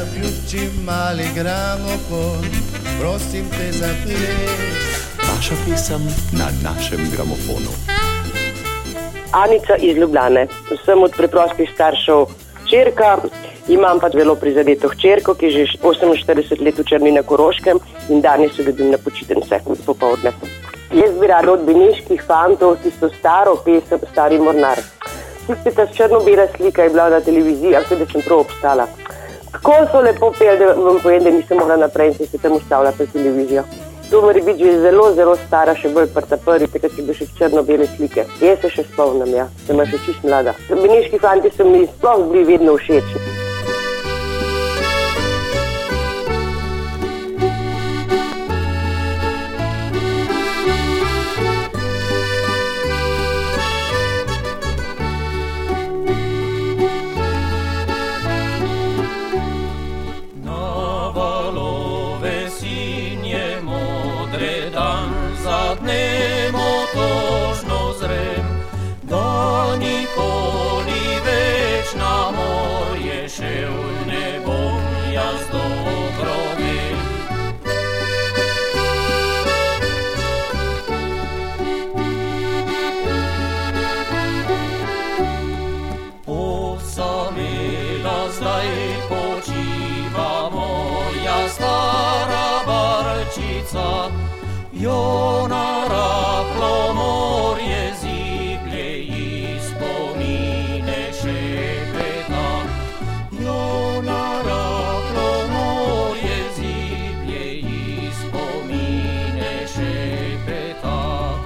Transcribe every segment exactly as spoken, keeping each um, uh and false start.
Zaključi mali gramofon, prosim te zapleš. Vaša pesem na našem gramofonu. Anica iz Ljubljane. Sem od preprostih staršev hčerka, imam pa zelo prizadeto hčerko, ki je že oseminštirideset let v Črni na Koroškem in danes se ljubim na počitnice popoldne. Jaz bi rada od beneških fantov tisto staro pesem Stari mornar. Tista črno-bela slika je bila na televiziji, ali da sem prav obstala. Tako so lepo peli, da vam povem, da nisem mogla naprej in se tam ustavila pred televizijo. To mora biti že zelo, zelo stara, še bolj prta prvi, takrat je bil še črno-bele slike. Jaz se še spomnim, ja, sem še čist mlada. Beneški fanti so mi sploh bili vedno všeč. Jo narahlo morje ziblje i spomine šepeta. Jo narahlo morje ziblje i spomine šepeta.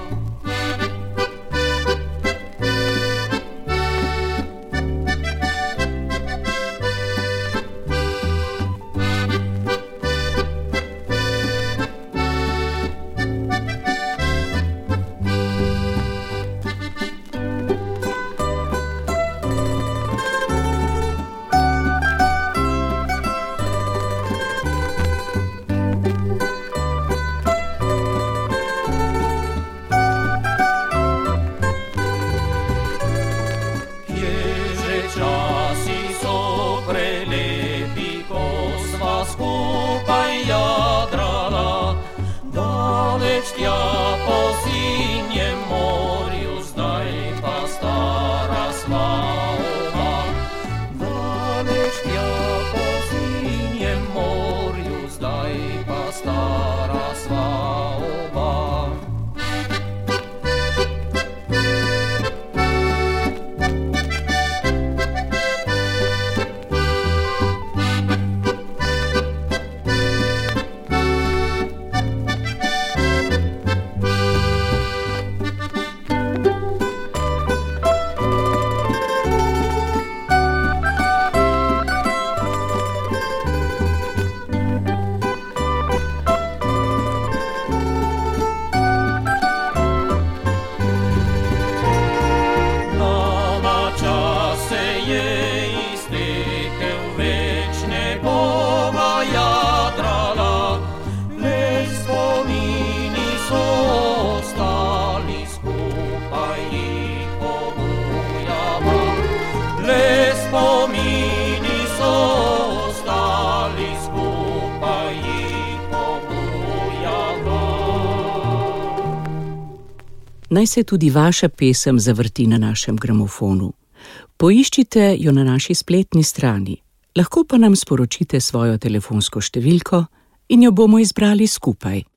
Naj se tudi vaša pesem zavrti na našem gramofonu. Poiščite jo na naši spletni strani, lahko pa nam sporočite svojo telefonsko številko in jo bomo izbrali skupaj.